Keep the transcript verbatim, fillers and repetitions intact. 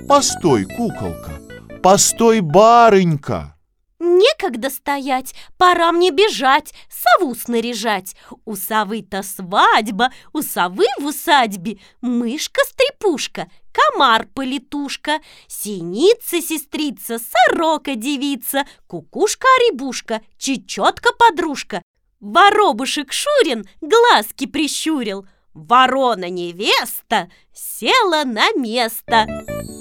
Постой, куколка, постой, барынька. Некогда стоять, пора мне бежать, сову снаряжать. У совы-то свадьба, у совы в усадьбе мышка-стрепушка, комар-полетушка, синица-сестрица, сорока-девица, кукушка-оребушка, чечетка-подружка. Воробушек Шурин глазки прищурил, ворона-невеста села на место.